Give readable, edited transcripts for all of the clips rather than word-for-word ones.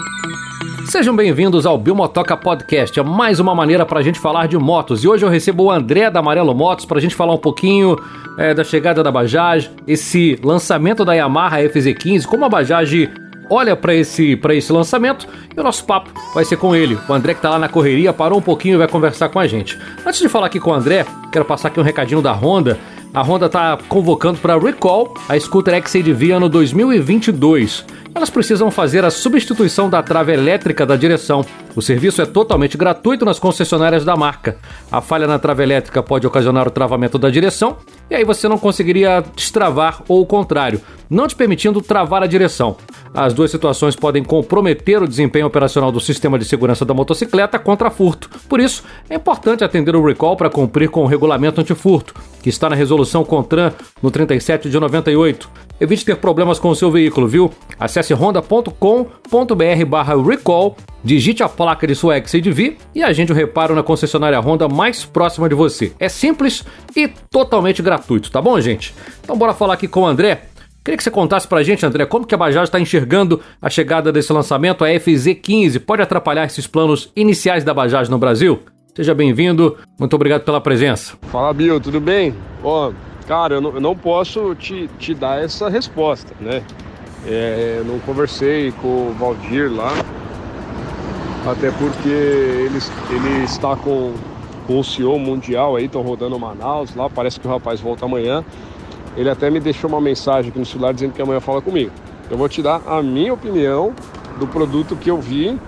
Sejam bem-vindos ao Bimotoca Podcast, é mais uma maneira para a gente falar de motos. E hoje eu recebo o André da Amarelo Motos para a gente falar um pouquinho da chegada da Bajaj, esse lançamento da Yamaha FZ15, como a Bajaj olha para esse lançamento, e o nosso papo vai ser com ele. O André, que tá lá na correria, parou um pouquinho e vai conversar com a gente. Antes de falar aqui com o André, quero passar aqui um recadinho da Honda. A Honda está convocando para recall a Scooter XCDV ano 2022. Elas precisam fazer a substituição da trava elétrica da direção. O serviço é totalmente gratuito nas concessionárias da marca. A falha na trava elétrica pode ocasionar o travamento da direção, e aí você não conseguiria destravar ou o contrário, não te permitindo travar a direção. As duas situações podem comprometer o desempenho operacional do sistema de segurança da motocicleta contra furto. Por isso, é importante atender o recall para cumprir com o regulamento antifurto, que está na resolução CONTRAN no 37 de 98. Evite ter problemas com o seu veículo, viu? Acesse honda.com.br/recall, digite a placa de sua XCDV e agende o reparo na concessionária Honda mais próxima de você. É simples e totalmente gratuito, tá bom, gente? Então bora falar aqui com o André. Queria que você contasse pra gente, André, como que a Bajaj está enxergando a chegada desse lançamento, a FZ15. Pode atrapalhar esses planos iniciais da Bajaj no Brasil? Seja bem-vindo, muito obrigado pela presença. Fala, Bill, tudo bem? Cara, eu não posso te dar essa resposta, né? Eu não conversei com o Valdir lá, até porque ele está com o CEO mundial aí, estão rodando Manaus lá, parece que o rapaz volta amanhã. Ele até me deixou uma mensagem aqui no celular dizendo que amanhã fala comigo. Eu vou te dar a minha opinião do produto que eu vi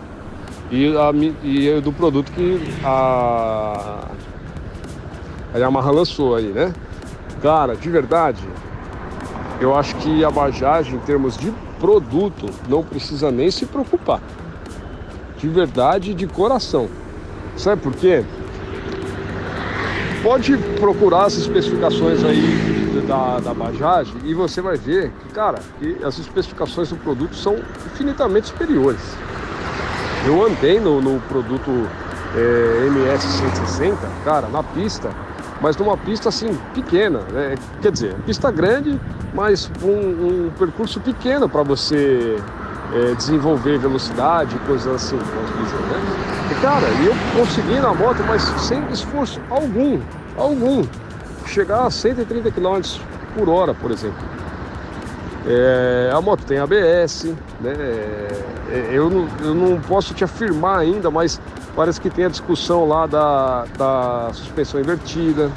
e do produto que a Yamaha lançou aí, né? Cara, de verdade, eu acho que a Bajaj, em termos de produto, não precisa nem se preocupar. De verdade, de coração. Sabe por quê? Pode procurar as especificações aí da Bajaj e você vai ver que, cara, que as especificações do produto são infinitamente superiores. Eu andei no produto MS160, cara, na pista, mas numa pista assim pequena, né? Quer dizer, pista grande, mas um percurso pequeno para você desenvolver velocidade e coisas assim, vamos dizer, né? E cara, eu consegui na moto, mas sem esforço algum, chegar a 130 km por hora, por exemplo. A moto tem ABS, né? Eu não posso te afirmar ainda, mas parece que tem a discussão lá da suspensão invertida.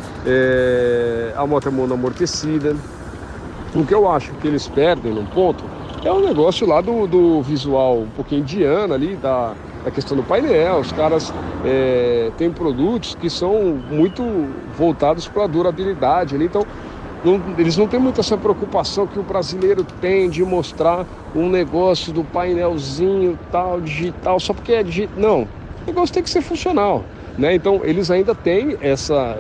A moto é monoamortecida. O que eu acho que eles perdem num ponto é o negócio lá do visual um pouquinho indiano ali, da questão do painel. Os caras têm produtos que são muito voltados para a durabilidade ali, então eles não têm muito essa preocupação que o brasileiro tem de mostrar um negócio do painelzinho tal, digital, só porque é digital. Não, o negócio tem que ser funcional, né? Então eles ainda têm essa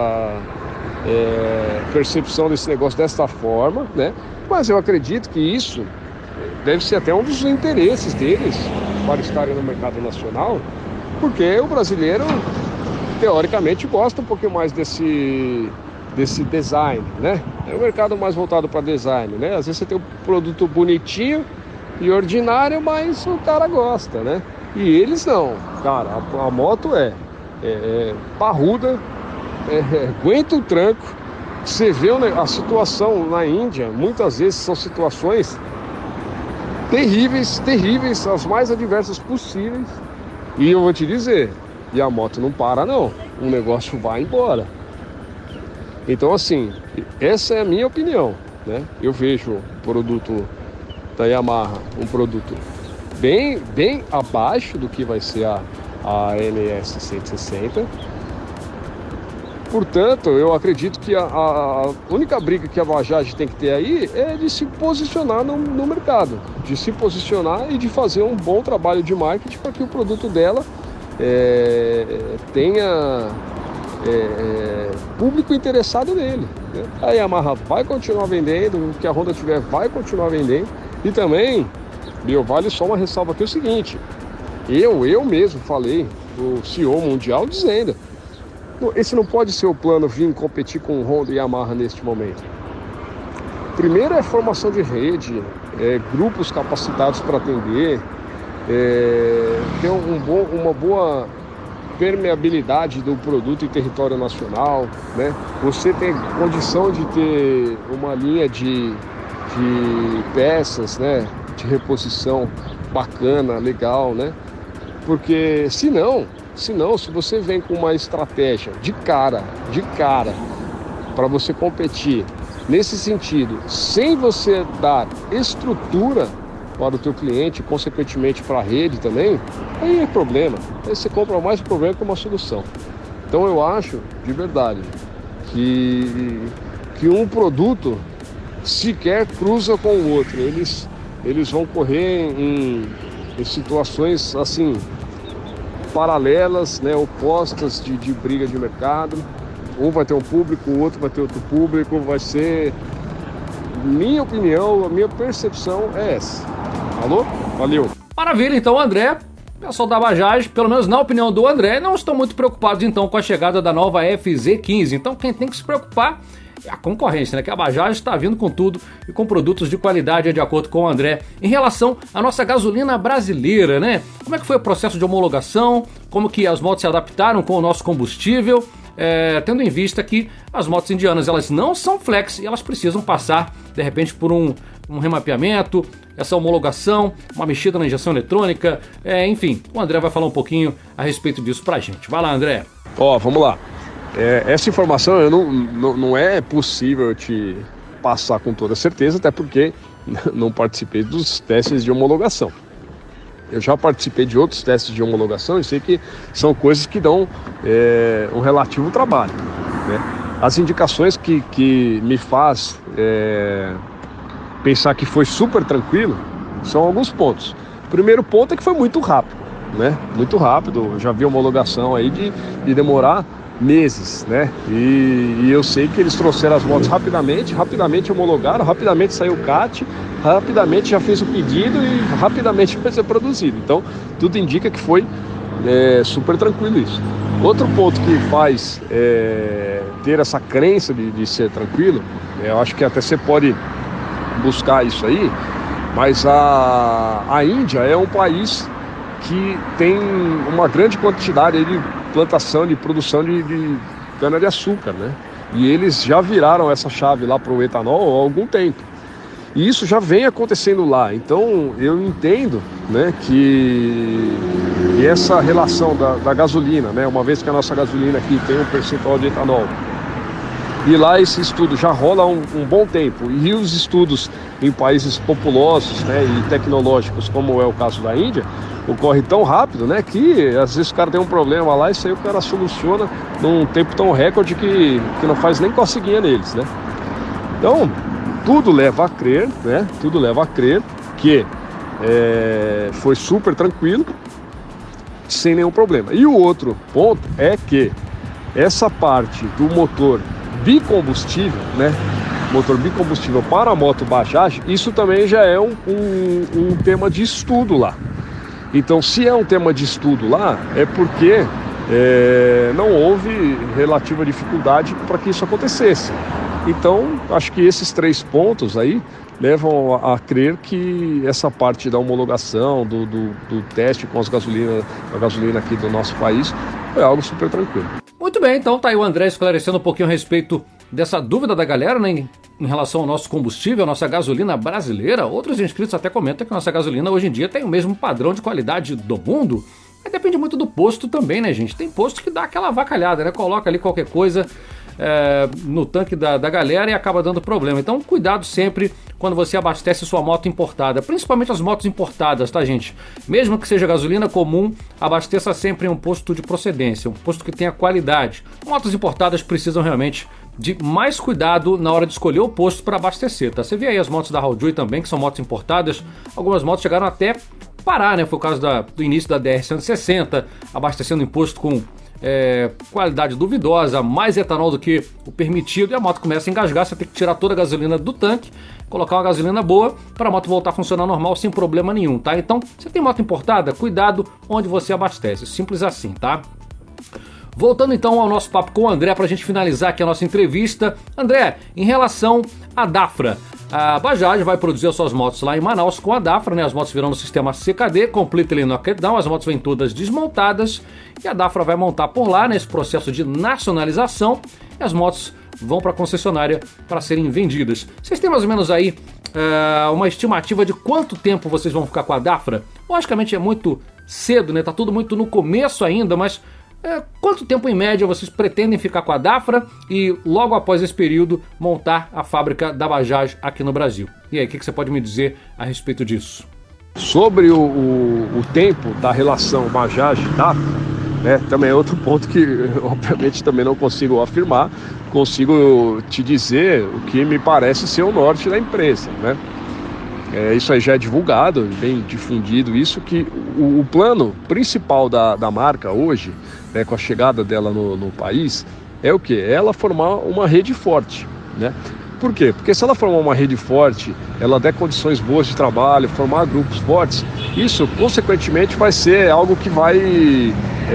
percepção desse negócio dessa forma, né? Mas eu acredito que isso deve ser até um dos interesses deles para estarem no mercado nacional, porque o brasileiro, teoricamente, gosta um pouquinho mais desse design, né? É um mercado mais voltado para design, né? Às vezes você tem um produto bonitinho e ordinário, mas o cara gosta, né? E eles não, cara, a moto é parruda, aguenta o tranco. Você vê a situação na Índia, muitas vezes são situações terríveis, as mais adversas possíveis. E eu vou te dizer, e a moto não para não, o negócio vai embora. Então assim, essa é a minha opinião, né? Eu vejo o produto da Yamaha, um produto bem abaixo do que vai ser a MS160. Portanto, eu acredito que a única briga que a Bajaj tem que ter aí é de se posicionar no mercado, de se posicionar e de fazer um bom trabalho de marketing para que o produto dela tenha público interessado nele, né? A Yamaha vai continuar vendendo, o que a Honda tiver vai continuar vendendo. E também, vale só uma ressalva aqui, é o seguinte: eu mesmo falei, o CEO mundial, dizendo: esse não pode ser o plano vir competir com Honda e Yamaha neste momento. Primeiro é formação de rede, grupos capacitados para atender, ter uma boa permeabilidade do produto em território nacional, né? Você tem condição de ter uma linha de peças, né? De reposição bacana, legal, né? Porque se você vem com uma estratégia de cara, para você competir nesse sentido, sem você dar estrutura para o teu cliente, consequentemente para a rede também, aí é problema. Aí você compra mais um problema que uma solução. Então eu acho, de verdade, que um produto sequer cruza com o outro. Eles vão correr em situações assim paralelas, né, opostas de briga de mercado. Um vai ter um público, o outro vai ter outro público. Vai ser, minha opinião, a minha percepção é essa. Alô? Valeu. Maravilha, então, André. Pessoal da Bajaj, pelo menos na opinião do André, não estão muito preocupados então com a chegada da nova FZ15. Então quem tem que se preocupar é a concorrência, né? Que a Bajaj está vindo com tudo e com produtos de qualidade, de acordo com o André. Em relação à nossa gasolina brasileira, né? Como é que foi o processo de homologação? Como que as motos se adaptaram com o nosso combustível? Tendo em vista que as motos indianas, elas não são flex e elas precisam passar, de repente, por um remapeamento, essa homologação, uma mexida na injeção eletrônica, enfim, o André vai falar um pouquinho a respeito disso pra gente. Vai lá, André. Vamos lá. Essa informação não é possível te passar com toda certeza, até porque não participei dos testes de homologação. Eu já participei de outros testes de homologação e sei que são coisas que dão um relativo trabalho, né? As indicações que me faz pensar que foi super tranquilo são alguns pontos. O primeiro ponto é que foi muito rápido, né? Muito rápido. Eu já vi homologação aí de demorar meses, né? E eu sei que eles trouxeram as motos rapidamente homologaram, rapidamente saiu o CAT, rapidamente já fez o pedido e rapidamente vai ser produzido. Então, tudo indica que foi super tranquilo isso. Outro ponto que faz ter essa crença de ser tranquilo, eu acho que até você pode buscar isso aí, mas a Índia é um país que tem uma grande quantidade de plantação, de produção de cana-de-açúcar, né? E eles já viraram essa chave lá para o etanol há algum tempo. E isso já vem acontecendo lá. Então eu entendo, né, que essa relação da gasolina, né, uma vez que a nossa gasolina aqui tem um percentual de etanol, e lá esse estudo já rola um bom tempo, e os estudos em países populosos, né, e tecnológicos, como é o caso da Índia, ocorre tão rápido, né, que às vezes o cara tem um problema lá e isso aí o cara soluciona num tempo tão recorde que não faz nem coceguinha neles, né? Então, tudo leva a crer, né, que foi super tranquilo, sem nenhum problema. E o outro ponto é que essa parte do motor bicombustível, né, motor bicombustível para a moto Bajaj, isso também já é um tema de estudo lá. Então, se é um tema de estudo lá, é porque não houve relativa dificuldade para que isso acontecesse. Então, acho que esses 3 pontos aí levam a crer que essa parte da homologação, do teste com a gasolina aqui do nosso país, foi algo super tranquilo. Muito bem, então tá aí o André esclarecendo um pouquinho a respeito dessa dúvida da galera, né, em relação ao nosso combustível, a nossa gasolina brasileira. Outros inscritos até comentam que a nossa gasolina hoje em dia tem o mesmo padrão de qualidade do mundo. Mas depende muito do posto também, né, gente? Tem posto que dá aquela avacalhada, né? Coloca ali qualquer coisa no tanque da galera e acaba dando problema. Então, cuidado sempre quando você abastece sua moto importada, principalmente as motos importadas, tá, gente? Mesmo que seja gasolina comum, abasteça sempre em um posto de procedência, um posto que tenha qualidade. Motos importadas precisam realmente de mais cuidado na hora de escolher o posto para abastecer, tá? Você vê aí as motos da Haojui também, que são motos importadas. Algumas motos chegaram até parar, né? Foi o caso do início da DR-160, abastecendo em posto com qualidade duvidosa, mais etanol do que o permitido, e a moto começa a engasgar. Você tem que tirar toda a gasolina do tanque, colocar uma gasolina boa para a moto voltar a funcionar normal sem problema nenhum, tá? Então, você tem moto importada, cuidado onde você abastece, simples assim, tá? Voltando então ao nosso papo com o André, para a gente finalizar aqui a nossa entrevista. André, em relação à Dafra, A Bajaj vai produzir as suas motos lá em Manaus com a Dafra, né? As motos virão no sistema CKD, Completely Knocked Down, as motos vêm todas desmontadas e a Dafra vai montar por lá nesse processo de nacionalização e as motos vão para a concessionária para serem vendidas. Vocês têm mais ou menos aí uma estimativa de quanto tempo vocês vão ficar com a Dafra? Logicamente é muito cedo, né? Tá tudo muito no começo ainda, mas quanto tempo em média vocês pretendem ficar com a Dafra e logo após esse período montar a fábrica da Bajaj aqui no Brasil? E aí, o que você pode me dizer a respeito disso? Sobre o tempo da relação Bajaj-Dafra, né, também é outro ponto que obviamente também não consigo afirmar, consigo te dizer o que me parece ser o norte da empresa, né? Isso aí já é divulgado, bem difundido, isso que o plano principal da marca hoje, né, com a chegada dela no país, é o quê? Ela formar uma rede forte, né? Por quê? Porque se ela formar uma rede forte, ela der condições boas de trabalho, formar grupos fortes, isso consequentemente vai ser algo que vai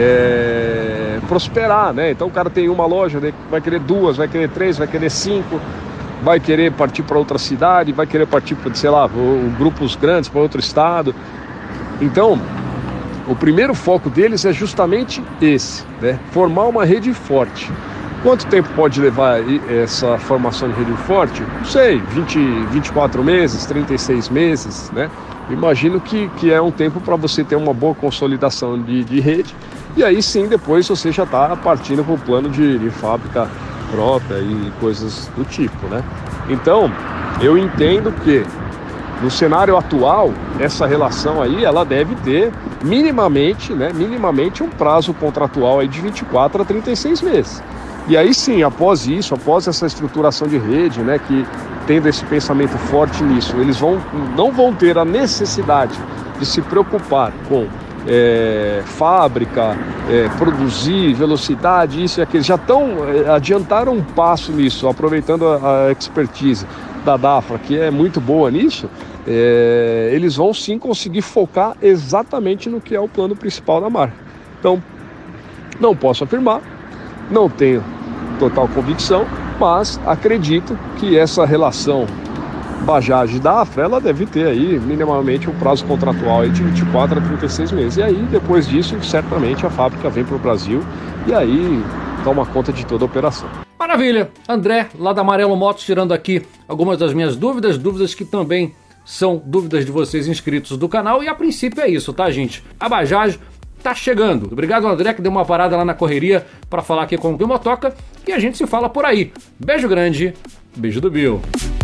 prosperar, né? Então o cara tem uma loja, né, vai querer 2, vai querer 3, vai querer 5, vai querer partir para outra cidade, vai querer partir para, sei lá, grupos grandes para outro estado. Então, o primeiro foco deles é justamente esse, né? Formar uma rede forte. Quanto tempo pode levar essa formação de rede forte? Não sei, 24 meses, 36 meses, né? Imagino que é um tempo para você ter uma boa consolidação de rede, e aí sim, depois você já está partindo para o plano de fábrica própria e coisas do tipo, né? Então, eu entendo que no cenário atual, essa relação aí, ela deve ter minimamente um prazo contratual aí de 24 a 36 meses. E aí sim, após isso, após essa estruturação de rede, né, que tendo esse pensamento forte nisso, eles não vão ter a necessidade de se preocupar com fábrica, produzir, velocidade, isso e aquilo. Já adiantaram um passo nisso, aproveitando a expertise da Dafra, que é muito boa nisso. Eles vão sim conseguir focar exatamente no que é o plano principal da marca. Então, não posso afirmar, não tenho total convicção, mas acredito que essa relação Bajaj e Dafra, ela deve ter aí minimamente um prazo contratual aí de 24 a 36 meses. E aí, depois disso, certamente a fábrica vem para o Brasil e aí toma conta de toda a operação. Maravilha! André, lá da Amarelo Motos, tirando aqui algumas das minhas dúvidas que também são dúvidas de vocês inscritos do canal. E a princípio é isso, tá, gente? A Bajaj tá chegando. Obrigado, André, que deu uma parada lá na correria para falar aqui com o Bimotoca. E a gente se fala por aí. Beijo grande, beijo do Bill.